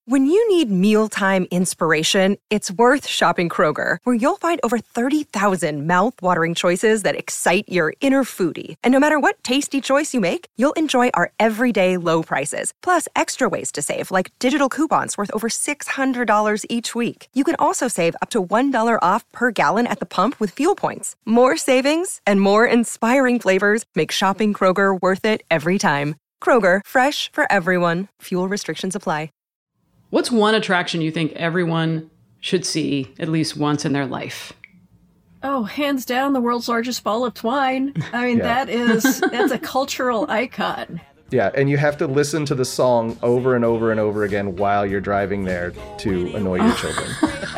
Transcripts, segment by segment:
When you need mealtime inspiration, it's worth shopping Kroger, where you'll find over 30,000 mouth-watering choices that excite your inner foodie. And no matter what tasty choice you make, you'll enjoy our everyday low prices, plus extra ways to save, like digital coupons worth over $600 each week. You can also save up to $1 off per gallon at the pump with fuel points. More savings and more inspiring flavors make shopping Kroger worth it every time. Kroger, fresh for everyone. Fuel restrictions apply. What's one attraction you think everyone should see at least once in their life? Oh, hands down, the world's largest ball of twine. I mean, that's a cultural icon. Yeah, and you have to listen to the song over and over and over again while you're driving there to annoy your children.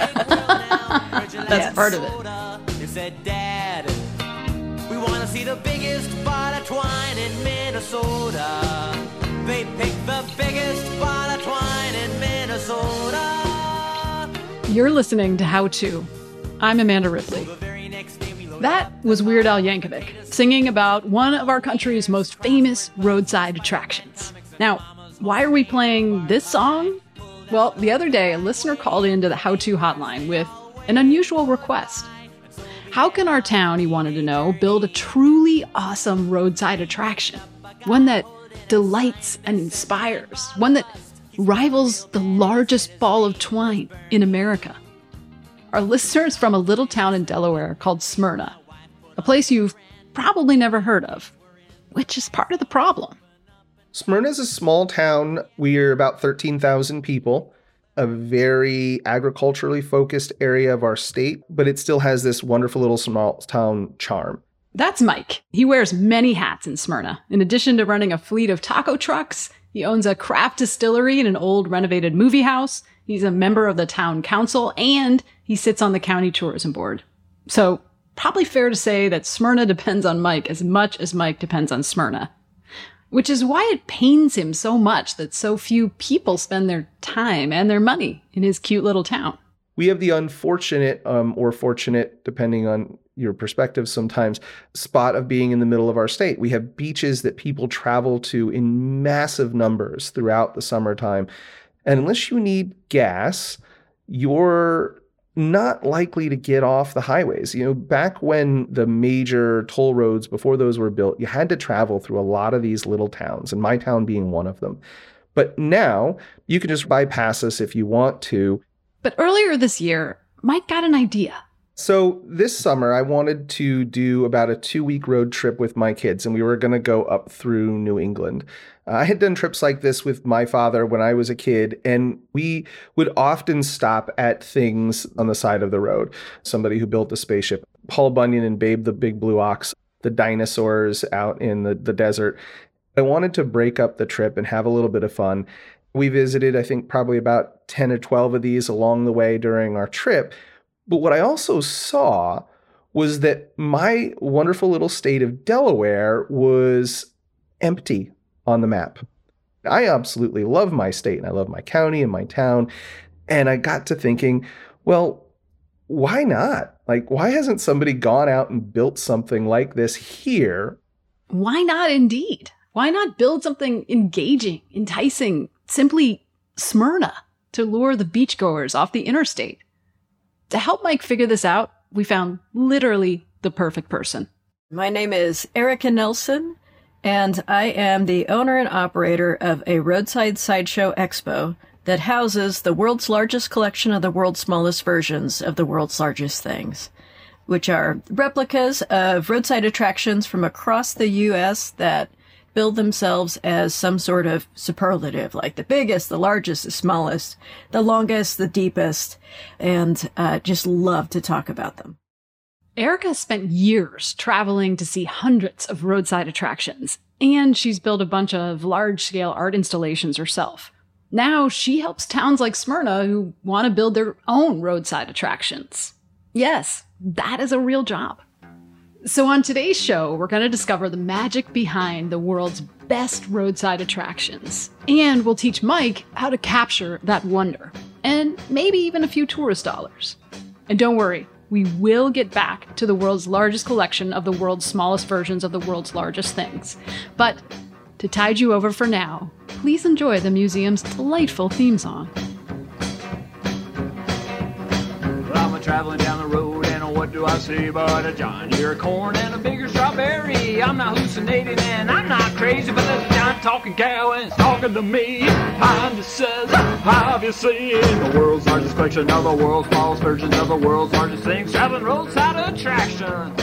That's part of it. It said, Dad, we want to see the biggest ball of twine in Minnesota. They picked the biggest ball of twine in Minnesota. You're listening to How To. I'm Amanda Ripley. That was Weird Al Yankovic singing about one of our country's most famous roadside attractions. Now, why are we playing this song? Well, the other day, a listener called into the How To hotline with an unusual request. How can our town, he wanted to know, build a truly awesome roadside attraction? One that delights and inspires, one that rivals the largest ball of twine in America. Our listeners from a little town in Delaware called Smyrna, a place you've probably never heard of, which is part of the problem. Smyrna is a small town. We're about 13,000 people, a very agriculturally focused area of our state, but it still has this wonderful little small town charm. That's Mike. He wears many hats in Smyrna. In addition to running a fleet of taco trucks, he owns a craft distillery and an old renovated movie house. He's a member of the town council, and he sits on the county tourism board. So, probably fair to say that Smyrna depends on Mike as much as Mike depends on Smyrna. Which is why it pains him so much that so few people spend their time and their money in his cute little town. We have the unfortunate, or fortunate, depending on your perspective sometimes, spot of being in the middle of our state. We have beaches that people travel to in massive numbers throughout the summertime. And unless you need gas, you're not likely to get off the highways. You know, back when the major toll roads, before those were built, you had to travel through a lot of these little towns, and my town being one of them. But now you can just bypass us if you want to. But earlier this year, Mike got an idea. So this summer, I wanted to do about a 2-week road trip with my kids, and we were going to go up through New England. I had done trips like this with my father when I was a kid, and we would often stop at things on the side of the road. Somebody who built a spaceship, Paul Bunyan and Babe the Big Blue Ox, the dinosaurs out in the desert. I wanted to break up the trip and have a little bit of fun. We visited, I think, probably about 10 or 12 of these along the way during our trip. But what I also saw was that my wonderful little state of Delaware was empty on the map. I absolutely love my state, and I love my county and my town. And I got to thinking, well, why not? Like, why hasn't somebody gone out and built something like this here? Why not indeed? Why not build something engaging, enticing, simply Smyrna to lure the beachgoers off the interstate? To help Mike figure this out, we found literally the perfect person. My name is Erica Nelson, and I am the owner and operator of a roadside sideshow expo that houses the world's largest collection of the world's smallest versions of the world's largest things, which are replicas of roadside attractions from across the U.S. that build themselves as some sort of superlative, like the biggest, the largest, the smallest, the longest, the deepest, and just love to talk about them. Erica spent years traveling to see hundreds of roadside attractions, and she's built a bunch of large-scale art installations herself. Now she helps towns like Smyrna who want to build their own roadside attractions. Yes, that is a real job. So on today's show, we're going to discover the magic behind the world's best roadside attractions. And we'll teach Mike how to capture that wonder. And maybe even a few tourist dollars. And don't worry, we will get back to the world's largest collection of the world's smallest versions of the world's largest things. But to tide you over for now, please enjoy the museum's delightful theme song. traveling down the road, and what do I see but a giant ear of corn and a bigger strawberry? I'm not hallucinating and I'm not crazy, but that giant talking cow and it's talking to me. I'm just says, have you seen the world's largest collection of the world's smallest versions of the world's largest things, traveling roadside attractions?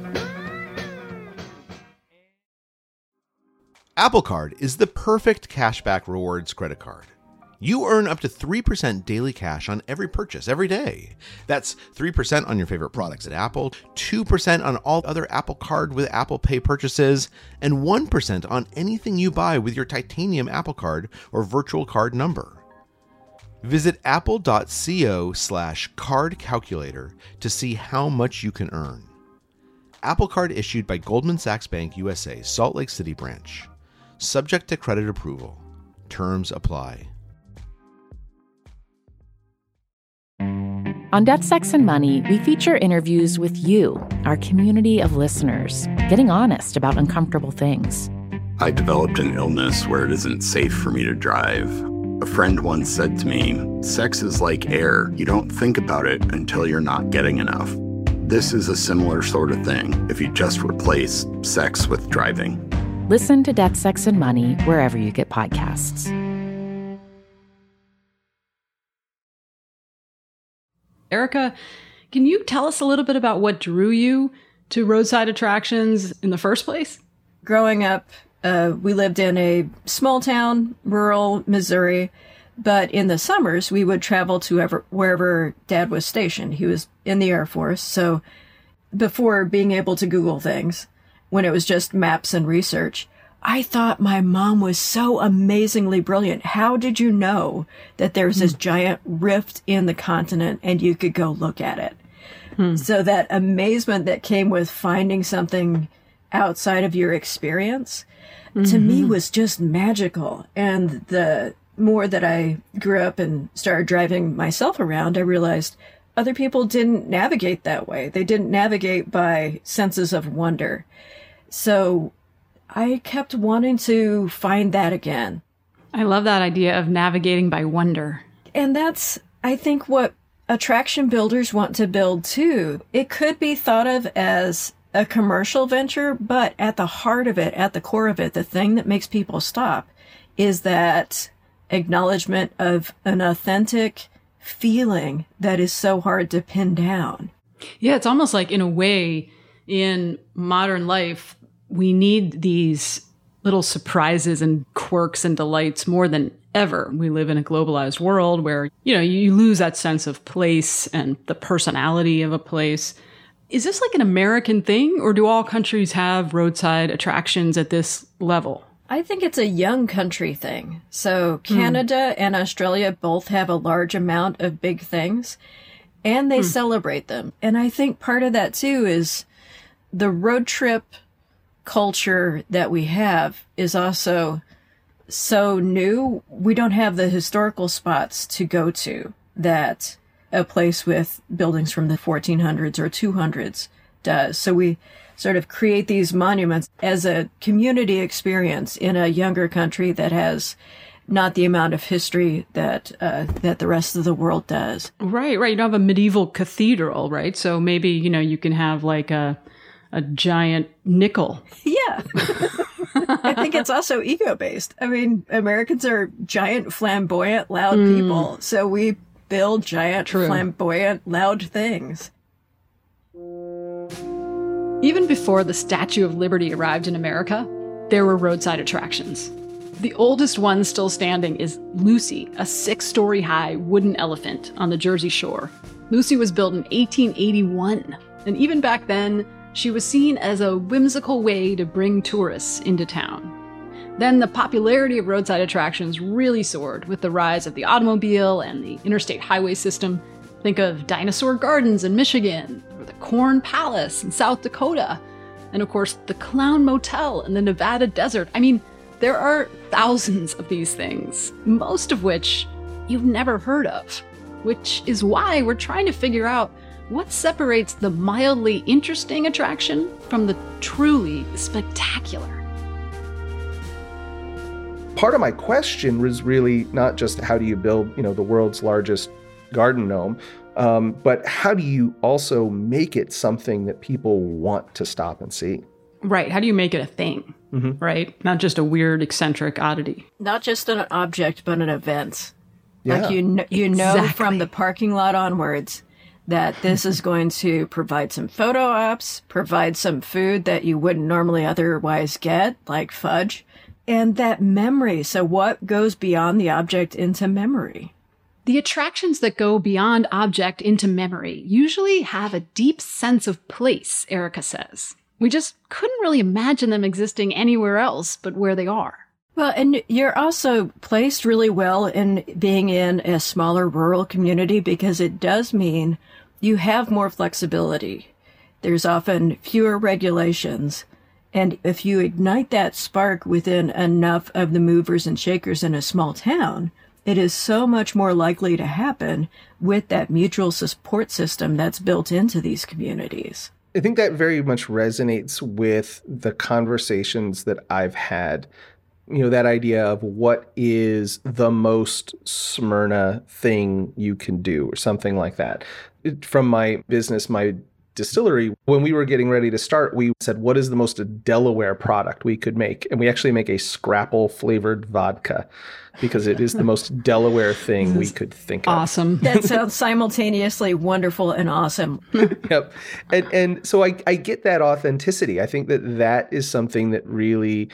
Apple Card is the perfect cashback rewards credit card. You earn up to 3% daily cash on every purchase every day. That's 3% on your favorite products at Apple, 2% on all other Apple Card with Apple Pay purchases, and 1% on anything you buy with your titanium Apple Card or virtual card number. Visit apple.co/card calculator to see how much you can earn. Apple Card issued by Goldman Sachs Bank USA, Salt Lake City branch. Subject to credit approval. Terms apply. On Debt, Sex, and Money, we feature interviews with you, our community of listeners, getting honest about uncomfortable things. I developed an illness where it isn't safe for me to drive. A friend once said to me, sex is like air. You don't think about it until you're not getting enough. This is a similar sort of thing if you just replace sex with driving. Listen to Debt, Sex, and Money wherever you get podcasts. Erica, can you tell us a little bit about what drew you to roadside attractions in the first place? Growing up, we lived in a small town, rural Missouri, but in the summers, we would travel to wherever Dad was stationed. He was in the Air Force, so before being able to Google things, when it was just maps and research, I thought my mom was so amazingly brilliant. How did you know that there's this giant rift in the continent and you could go look at it? So that amazement that came with finding something outside of your experience, to me, was just magical. And the more that I grew up and started driving myself around, I realized other people didn't navigate that way. They didn't navigate by senses of wonder. So I kept wanting to find that again. I love that idea of navigating by wonder. And that's, I think, what attraction builders want to build too. It could be thought of as a commercial venture, but at the heart of it, at the core of it, the thing that makes people stop is that acknowledgement of an authentic feeling that is so hard to pin down. Yeah, it's almost like, in a way, in modern life, we need these little surprises and quirks and delights more than ever. We live in a globalized world where, you lose that sense of place and the personality of a place. Is this like an American thing, or do all countries have roadside attractions at this level? I think it's a young country thing. So Canada and Australia both have a large amount of big things, and they celebrate them. And I think part of that, too, is the road trip culture that we have is also so new. We don't have the historical spots to go to that a place with buildings from the 1400s or 200s does. So we sort of create these monuments as a community experience in a younger country that has not the amount of history that the rest of the world does. Right. You don't have a medieval cathedral, right? So maybe, you can have like a giant nickel. Yeah. I think it's also ego-based. I mean, Americans are giant, flamboyant, loud people. So we build giant, flamboyant, loud things. Even before the Statue of Liberty arrived in America, there were roadside attractions. The oldest one still standing is Lucy, a 6-story high wooden elephant on the Jersey Shore. Lucy was built in 1881, and even back then, she was seen as a whimsical way to bring tourists into town. Then the popularity of roadside attractions really soared with the rise of the automobile and the interstate highway system. Think of Dinosaur Gardens in Michigan, or the Corn Palace in South Dakota, and of course the Clown Motel in the Nevada desert. I mean, there are thousands of these things, most of which you've never heard of, which is why we're trying to figure out what separates the mildly interesting attraction from the truly spectacular. Part of my question was really not just how do you build, the world's largest garden gnome, But how do you also make it something that people want to stop and see? Right. How do you make it a thing? Right? Not just a weird, eccentric oddity. Not just an object, but an event. Yeah. Like you know from the parking lot onwards that this is going to provide some photo ops, provide some food that you wouldn't normally otherwise get, like fudge, and that memory. So what goes beyond the object into memory? The attractions that go beyond object into memory usually have a deep sense of place, Erica says. We just couldn't really imagine them existing anywhere else but where they are. Well, and you're also placed really well in being in a smaller rural community because it does mean you have more flexibility. There's often fewer regulations. And if you ignite that spark within enough of the movers and shakers in a small town, it is so much more likely to happen with that mutual support system that's built into these communities. I think that very much resonates with the conversations that I've had. That idea of what is the most Smyrna thing you can do or something like that. From my business, my distillery, when we were getting ready to start, we said, what is the most Delaware product we could make? And we actually make a Scrapple flavored vodka because it is the most Delaware thing we could think of. Awesome. That sounds simultaneously wonderful and awesome. Yep. And so I get that authenticity. I think that is something that really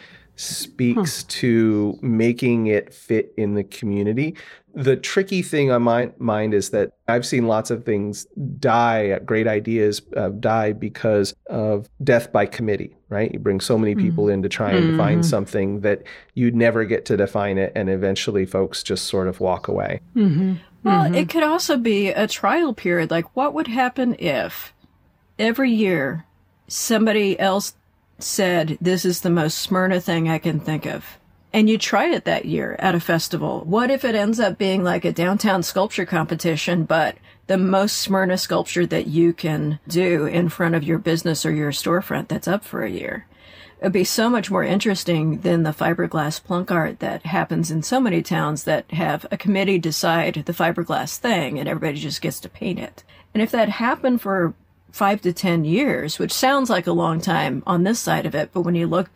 speaks to making it fit in the community. The tricky thing on my mind is that I've seen lots of things die, great ideas die because of death by committee, right? You bring so many people in to try and define something that you'd never get to define it, and eventually folks just sort of walk away. Well, it could also be a trial period. Like, what would happen if every year somebody else said, this is the most Smyrna thing I can think of, and you try it that year at a festival? What if it ends up being like a downtown sculpture competition, but the most Smyrna sculpture that you can do in front of your business or your storefront that's up for a year? It'd be so much more interesting than the fiberglass plunk art that happens in so many towns that have a committee decide the fiberglass thing and everybody just gets to paint it. And if that happened for 5 to 10 years, which sounds like a long time on this side of it, but when you look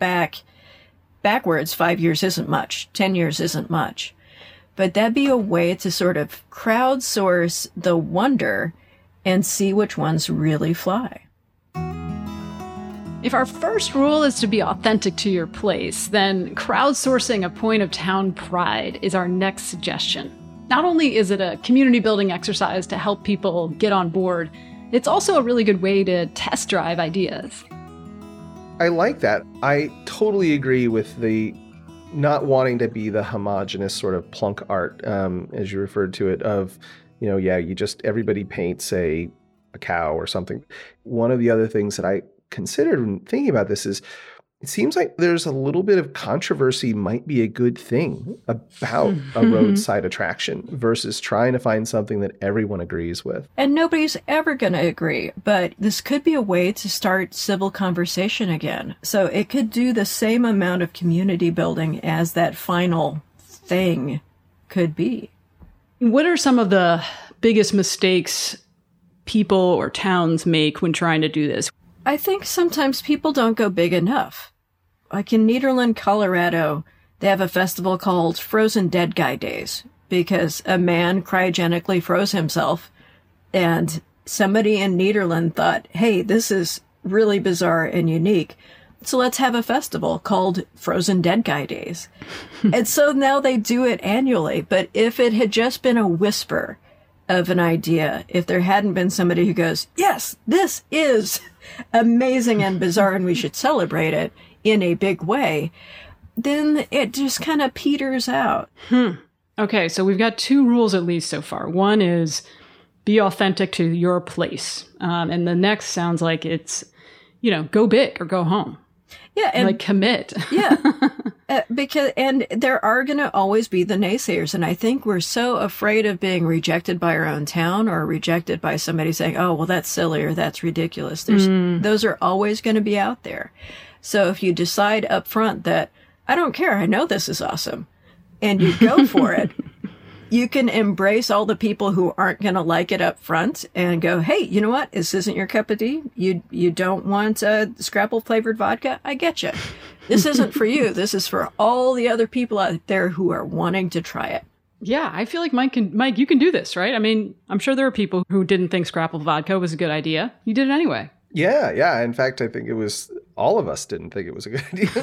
backwards, 5 years isn't much, 10 years isn't much. But that'd be a way to sort of crowdsource the wonder and see which ones really fly. If our first rule is to be authentic to your place, then crowdsourcing a point of town pride is our next suggestion. Not only is it a community building exercise to help people get on board, it's also a really good way to test drive ideas. I like that. I totally agree with the not wanting to be the homogenous sort of plunk art, as you referred to it, of, everybody paints a cow or something. One of the other things that I considered when thinking about this is it seems like there's a little bit of controversy might be a good thing about a roadside attraction versus trying to find something that everyone agrees with. And nobody's ever going to agree, but this could be a way to start civil conversation again. So it could do the same amount of community building as that final thing could be. What are some of the biggest mistakes people or towns make when trying to do this? I think sometimes people don't go big enough. Like in Nederland, Colorado, they have a festival called Frozen Dead Guy Days because a man cryogenically froze himself, and somebody in Nederland thought, hey, this is really bizarre and unique, so let's have a festival called Frozen Dead Guy Days. And so now they do it annually. But if it had just been a whisper of an idea, if there hadn't been somebody who goes, yes, this is amazing and bizarre and we should celebrate it in a big way, then it just kind of peters out. Okay, so we've got 2 rules at least so far. One is be authentic to your place. And the next sounds like it's, go big or go home. Yeah. And like commit. Yeah. And there are going to always be the naysayers. And I think we're so afraid of being rejected by our own town or rejected by somebody saying, oh, well, that's silly or that's ridiculous. Those are always going to be out there. So if you decide up front that I don't care, I know this is awesome, and you go for it, You can embrace all the people who aren't going to like it up front and go, hey, you know what? This isn't your cup of tea. You don't want Scrapple flavored vodka? I get you. This isn't for you. This is for all the other people out there who are wanting to try it. Yeah, I feel like Mike, you can do this, right? I mean, I'm sure there are people who didn't think Scrapple vodka was a good idea. You did it anyway. Yeah. In fact, I think it was all of us didn't think it was a good idea.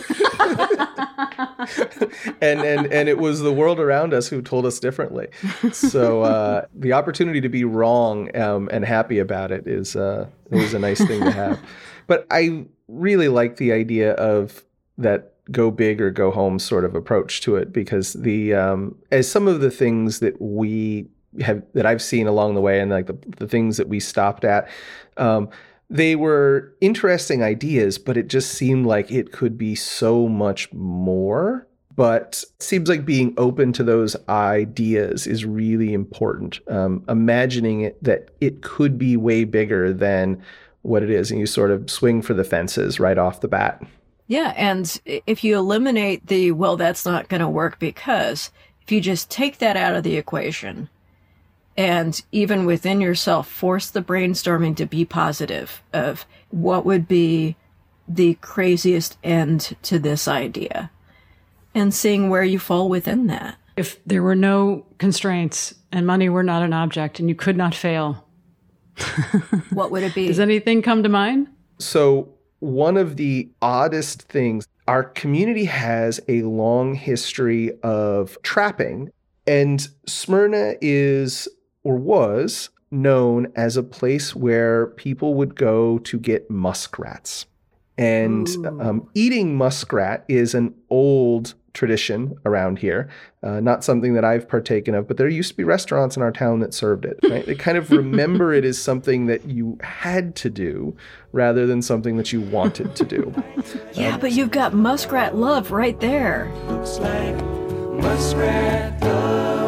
and it was the world around us who told us differently. So the opportunity to be wrong and happy about it is a nice thing to have. But I really like the idea of that go big or go home sort of approach to it, because as some of the things that I've seen along the way, and like the things that we stopped at, they were interesting ideas, but it just seemed like it could be so much more. But it seems like being open to those ideas is really important. Imagining it that it could be way bigger than what it is, and you sort of swing for the fences right off the bat. Yeah, and if you eliminate well, that's not going to work, because if you just take that out of the equation and even within yourself force the brainstorming to be positive of what would be the craziest end to this idea and seeing where you fall within that. If there were no constraints and money were not an object and you could not fail, what would it be? Does anything come to mind? So one of the oddest things, our community has a long history of trapping, and Smyrna is or was known as a place where people would go to get muskrats. And eating muskrat is an old tradition around here, not something that I've partaken of, but there used to be restaurants in our town that served it. Right? They kind of remember it as something that you had to do rather than something that you wanted to do. Yeah, but you've got muskrat love right there. Looks like muskrat love.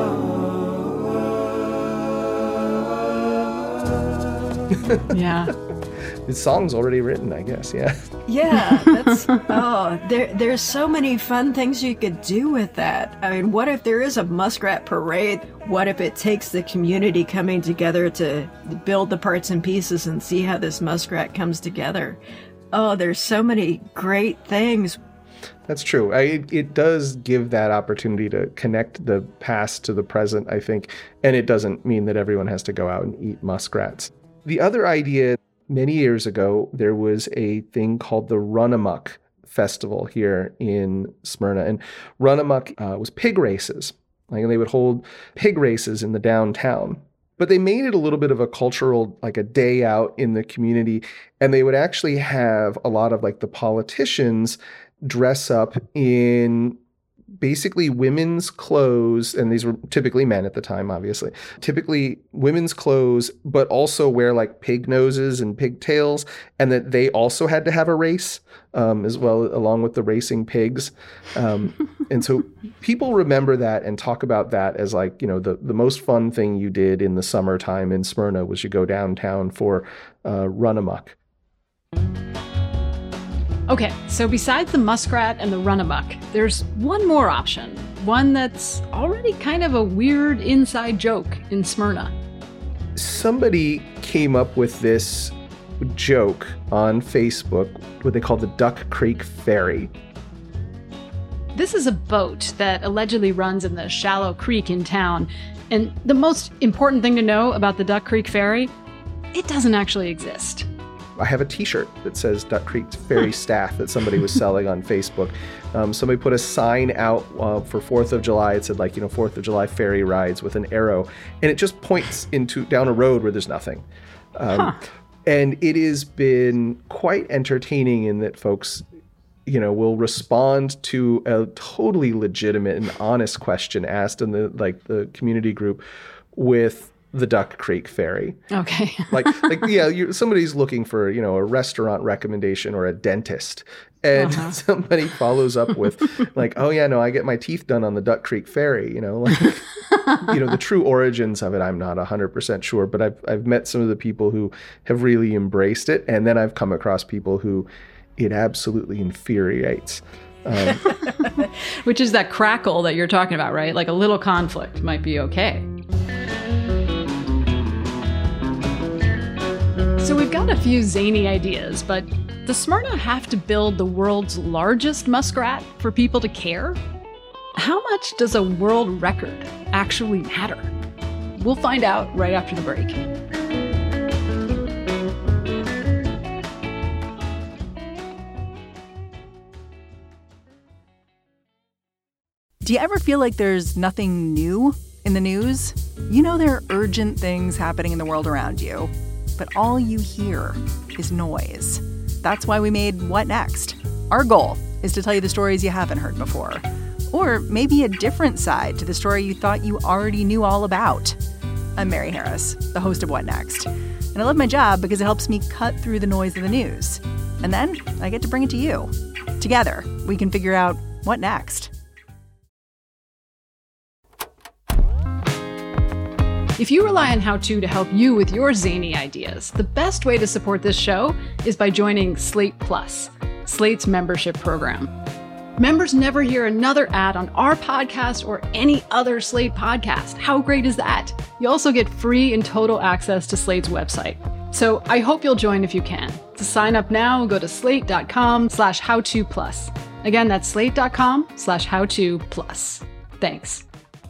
Yeah. The song's already written, I guess. Yeah. Yeah, there's so many fun things you could do with that. I mean, what if there is a muskrat parade? What if it takes the community coming together to build the parts and pieces and see how this muskrat comes together? Oh, there's so many great things. That's true. It does give that opportunity to connect the past to the present, I think. And it doesn't mean that everyone has to go out and eat muskrats. The other idea, many years ago, there was a thing called the Run Amok Festival here in Smyrna. And Run Amok was pig races. Like, they would hold pig races in the downtown. But they made it a little bit of a cultural, like a day out in the community. And they would actually have a lot of like the politicians dress up in basically women's clothes, and these were typically men at the time, obviously. Typically women's clothes, but also wear like pig noses and pigtails, and that they also had to have a race as well, along with the racing pigs. And so people remember that and talk about that as like, you know, the most fun thing you did in the summertime in Smyrna was you go downtown for Run Amok. Okay, so besides the muskrat and the Run Amok, there's one more option. One that's already kind of a weird inside joke in Smyrna. Somebody came up with this joke on Facebook, what they call the Duck Creek Ferry. This is a boat that allegedly runs in the shallow creek in town. And the most important thing to know about the Duck Creek Ferry, it doesn't actually exist. I have a t-shirt that says Duck Creek Ferry Staff that somebody was selling on Facebook. Somebody put a sign out for 4th of July. It said, like, 4th of July ferry rides with an arrow. And it just points down a road where there's nothing. And it has been quite entertaining in that folks, will respond to a totally legitimate and honest question asked in the community group with the Duck Creek Ferry. Okay. Somebody's looking for, a restaurant recommendation or a dentist. And somebody follows up with like, oh yeah, no, I get my teeth done on the Duck Creek Ferry, the true origins of it, I'm not 100% sure, but I've met some of the people who have really embraced it. And then I've come across people who it absolutely infuriates. Which is that crackle that you're talking about, right? Like a little conflict might be okay. So we've got a few zany ideas, but does Smyrna have to build the world's largest muskrat for people to care? How much does a world record actually matter? We'll find out right after the break. Do you ever feel like there's nothing new in the news? You know there are urgent things happening in the world around you, but all you hear is noise. That's why we made What Next? Our goal is to tell you the stories you haven't heard before, or maybe a different side to the story you thought you already knew all about. I'm Mary Harris, the host of What Next? And I love my job because it helps me cut through the noise of the news. And then I get to bring it to you. Together, we can figure out what next. If you rely on How To help you with your zany ideas, the best way to support this show is by joining Slate Plus, Slate's membership program. Members never hear another ad on our podcast or any other Slate podcast. How great is that? You also get free and total access to Slate's website. So I hope you'll join if you can. To sign up now, go to slate.com/howtoplus. Again, that's slate.com/howtoplus. Thanks.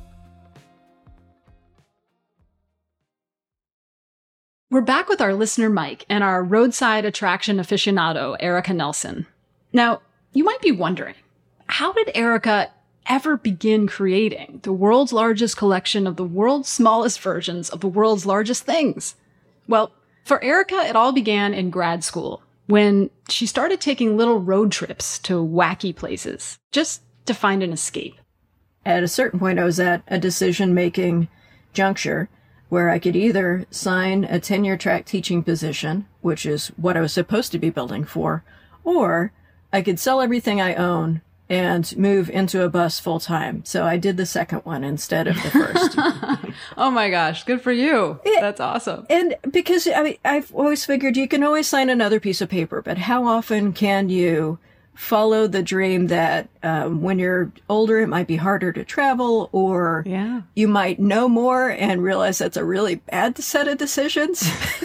We're back with our listener Mike and our roadside attraction aficionado, Erica Nelson. Now, you might be wondering, how did Erica ever begin creating the world's largest collection of the world's smallest versions of the world's largest things? Well, for Erica, it all began in grad school when she started taking little road trips to wacky places just to find an escape. At a certain point, I was at a decision-making juncture where I could either sign a tenure-track teaching position, which is what I was supposed to be building for, or I could sell everything I own and move into a bus full-time. So I did the second one instead of the first. Oh my gosh, good for you. That's awesome. And because I've always figured you can always sign another piece of paper, but how often can you follow the dream that when you're older, it might be harder to travel, or you might know more and realize that's a really bad set of decisions.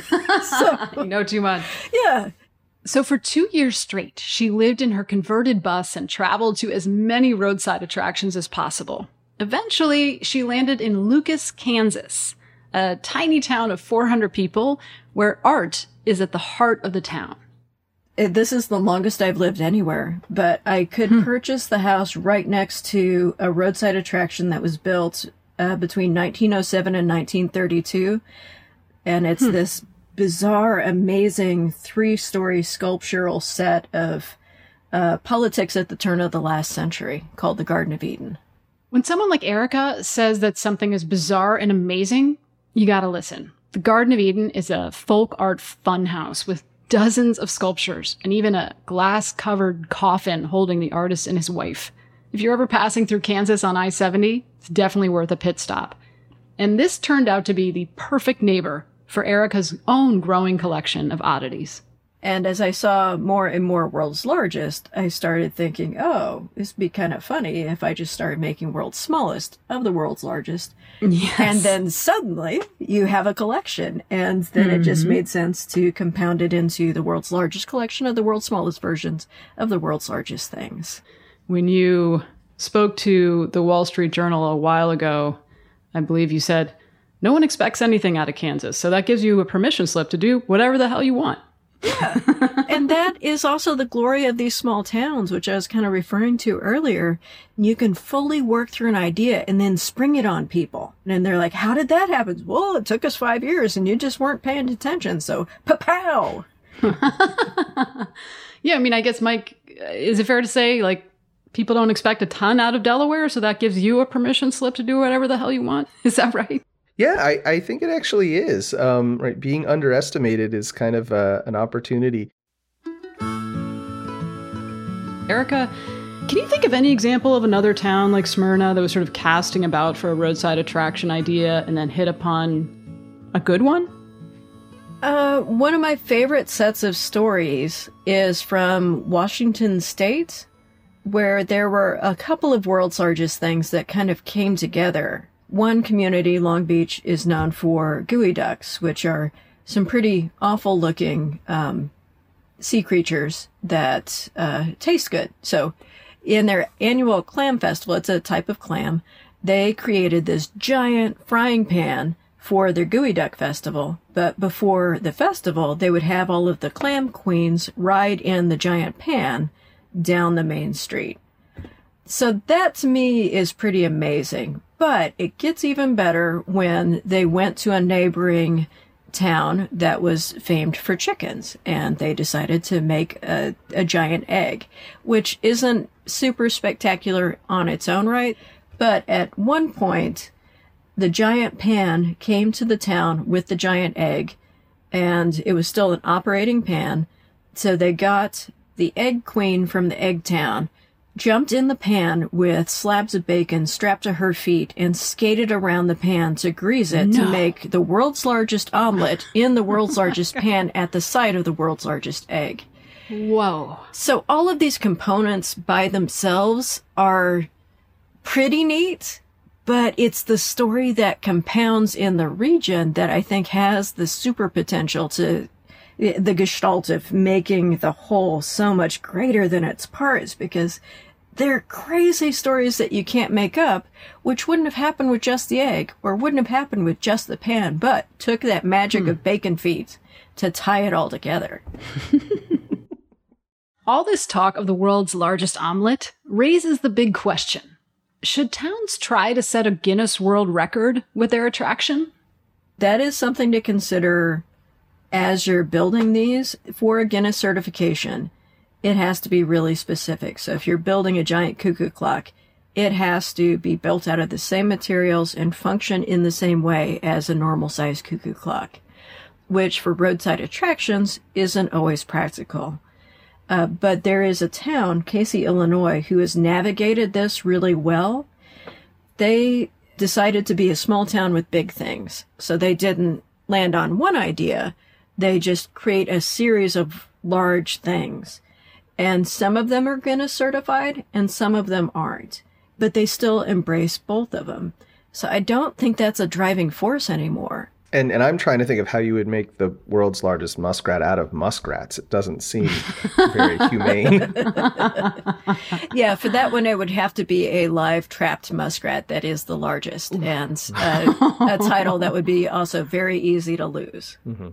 So, you know too much. Yeah. So for 2 years straight, she lived in her converted bus and traveled to as many roadside attractions as possible. Eventually, she landed in Lucas, Kansas, a tiny town of 400 people where art is at the heart of the town. This is the longest I've lived anywhere, but I could purchase the house right next to a roadside attraction that was built between 1907 and 1932. And it's this bizarre, amazing 3-story sculptural set of politics at the turn of the last century called the Garden of Eden. When someone like Erica says that something is bizarre and amazing, you gotta listen. The Garden of Eden is a folk art funhouse with dozens of sculptures, and even a glass-covered coffin holding the artist and his wife. If you're ever passing through Kansas on I-70, it's definitely worth a pit stop. And this turned out to be the perfect neighbor for Erica's own growing collection of oddities. And as I saw more and more World's Largest, I started thinking, oh, this would be kind of funny if I just started making World's Smallest of the World's Largest. Yes. And then suddenly you have a collection. And then it just made sense to compound it into the World's Largest collection of the World's Smallest versions of the World's Largest things. When you spoke to the Wall Street Journal a while ago, I believe you said, no one expects anything out of Kansas. So that gives you a permission slip to do whatever the hell you want. Yeah. And that is also the glory of these small towns, which I was kind of referring to earlier. You can fully work through an idea and then spring it on people. And they're like, how did that happen? Well, it took us 5 years and you just weren't paying attention. So, pa-pow! Yeah, I mean, I guess, Mike, is it fair to say, like, people don't expect a ton out of Delaware, so that gives you a permission slip to do whatever the hell you want? Is that right? Yeah, I think it actually is. Right, being underestimated is kind of an opportunity. Erica, can you think of any example of another town like Smyrna that was sort of casting about for a roadside attraction idea and then hit upon a good one? One of my favorite sets of stories is from Washington State, where there were a couple of world's largest things that kind of came together. One community, Long Beach, is known for geoducks, which are some pretty awful looking sea creatures that taste good. So in their annual clam festival, it's a type of clam, they created this giant frying pan for their geoduck festival. But before the festival, they would have all of the clam queens ride in the giant pan down the main street. So that to me is pretty amazing. But it gets even better when they went to a neighboring town that was famed for chickens, and they decided to make a giant egg, which isn't super spectacular on its own right. But at one point, the giant pan came to the town with the giant egg, and it was still an operating pan. So they got the egg queen from the egg town, jumped in the pan with slabs of bacon strapped to her feet, and skated around the pan to grease it to make the world's largest omelet in the world's largest pan at the site of the world's largest egg. Whoa. So all of these components by themselves are pretty neat, but it's the story that compounds in the region that I think has the super potential to the gestalt of making the whole so much greater than its parts, because they're crazy stories that you can't make up, which wouldn't have happened with just the egg, or wouldn't have happened with just the pan, but took that magic of bacon feet to tie it all together. All this talk of the world's largest omelet raises the big question. Should towns try to set a Guinness World Record with their attraction? That is something to consider as you're building these. For a Guinness certification, it has to be really specific. So if you're building a giant cuckoo clock, it has to be built out of the same materials and function in the same way as a normal-sized cuckoo clock, which for roadside attractions isn't always practical. But there is a town, Casey, Illinois, who has navigated this really well. They decided to be a small town with big things. So they didn't land on one idea. They just create a series of large things. And some of them are Guinness certified and some of them aren't. But they still embrace both of them. So I don't think that's a driving force anymore. And I'm trying to think of how you would make the world's largest muskrat out of muskrats. It doesn't seem very humane. Yeah, for that one, it would have to be a live trapped muskrat that is the largest, and a title that would be also very easy to lose. Mm-hmm.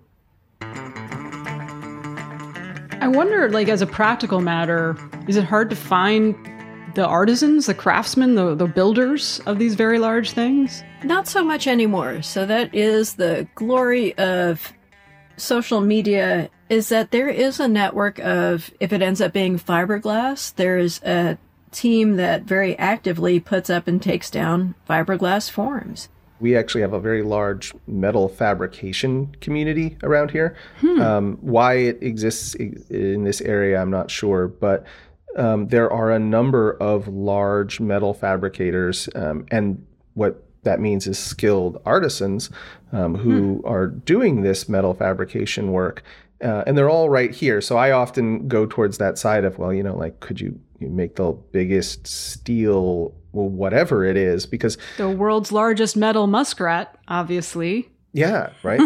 I wonder, like, as a practical matter, is it hard to find the artisans, the craftsmen, the builders of these very large things? Not so much anymore. So that is the glory of social media, is that there is a network of, if it ends up being fiberglass, there's a team that very actively puts up and takes down fiberglass forms. We actually have a very large metal fabrication community around here. Why it exists in this area, I'm not sure, but there are a number of large metal fabricators, and what that means is skilled artisans who are doing this metal fabrication work. And they're all right here. So I often go towards that side of, well, you know, like, could you make the biggest steel, well, whatever it is, because the world's largest metal muskrat, obviously. Yeah, right.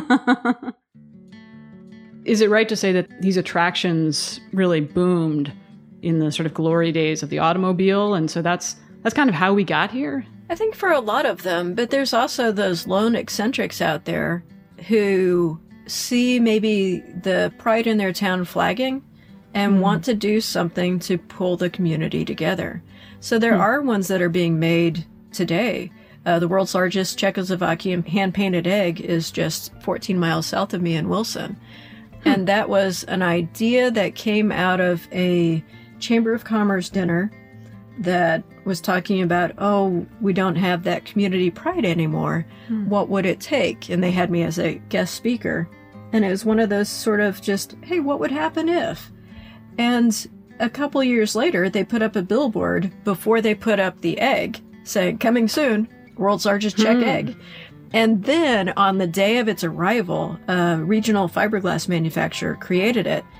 Is it right to say that these attractions really boomed in the sort of glory days of the automobile? And so that's kind of how we got here? I think for a lot of them, but there's also those lone eccentrics out there who see maybe the pride in their town flagging and want to do something to pull the community together. So there are ones that are being made today. The world's largest Czechoslovakian hand-painted egg is just 14 miles south of me in Wilson. And that was an idea that came out of a Chamber of Commerce dinner that was talking about, oh, we don't have that community pride anymore. What would it take? And they had me as a guest speaker. And it was one of those sort of just, hey, what would happen if? And a couple years later, they put up a billboard before they put up the egg saying, coming soon, world's largest Czech egg. And then on the day of its arrival, a regional fiberglass manufacturer created it.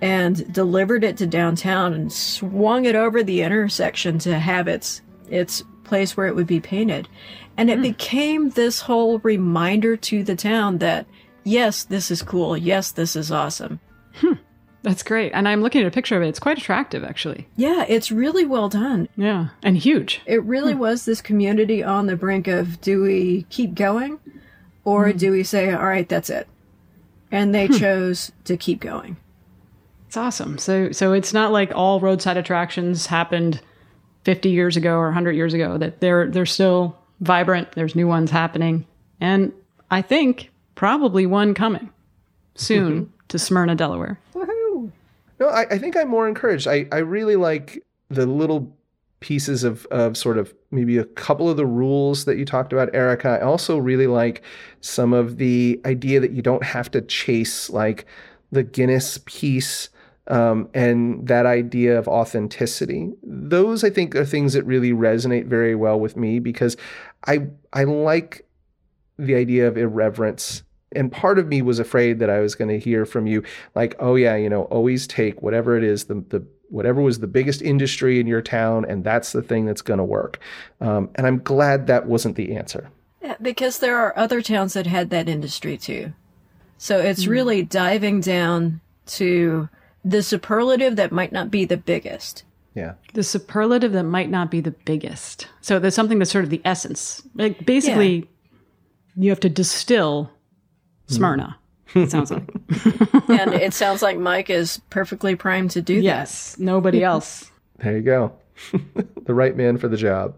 and delivered it to downtown and swung it over the intersection to have its place where it would be painted. And it became this whole reminder to the town that, yes, this is cool. Yes, this is awesome. That's great. And I'm looking at a picture of it. It's quite attractive, actually. Yeah, it's really well done. Yeah, and huge. It really was this community on the brink of, do we keep going or do we say, all right, that's it? And they chose to keep going. It's awesome. So it's not like all roadside attractions happened 50 years ago or 100 years ago, that they're still vibrant. There's new ones happening. And I think probably one coming soon to Smyrna, Delaware. Woohoo! No, I think I'm more encouraged. I really like the little pieces of sort of maybe a couple of the rules that you talked about, Erica. I also really like some of the idea that you don't have to chase like the Guinness piece and that idea of authenticity. Those, I think, are things that really resonate very well with me because I like the idea of irreverence. And part of me was afraid that I was going to hear from you like, oh yeah, always take whatever it is, the whatever was the biggest industry in your town, and that's the thing that's going to work. And I'm glad that wasn't the answer. Yeah, because there are other towns that had that industry too. So it's really diving down to the superlative that might not be the biggest. Yeah. The superlative that might not be the biggest. So there's something that's sort of the essence. Like basically, you have to distill Smyrna, it sounds like. And it sounds like Mike is perfectly primed to do that. Yes, nobody else. There you go. The right man for the job.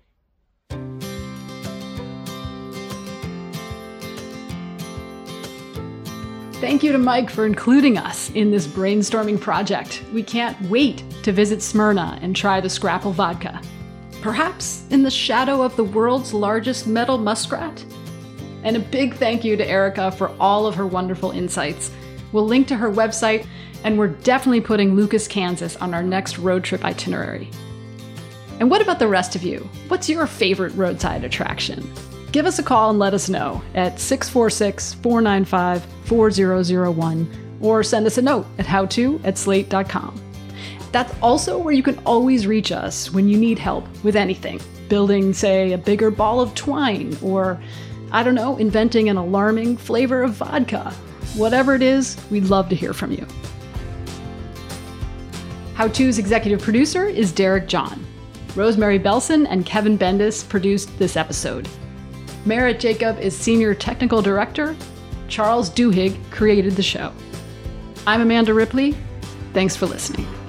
Thank you to Mike for including us in this brainstorming project. We can't wait to visit Smyrna and try the Scrapple vodka. Perhaps in the shadow of the world's largest metal muskrat? And a big thank you to Erica for all of her wonderful insights. We'll link to her website, and we're definitely putting Lucas, Kansas on our next road trip itinerary. And what about the rest of you? What's your favorite roadside attraction? Give us a call and let us know at 646-495-4001 or send us a note at howto@slate.com. That's also where you can always reach us when you need help with anything. Building, say, a bigger ball of twine or, I don't know, inventing an alarming flavor of vodka. Whatever it is, we'd love to hear from you. How To's executive producer is Derek John. Rosemary Belson and Kevin Bendis produced this episode. Merritt Jacob is senior technical director. Charles Duhigg created the show. I'm Amanda Ripley. Thanks for listening.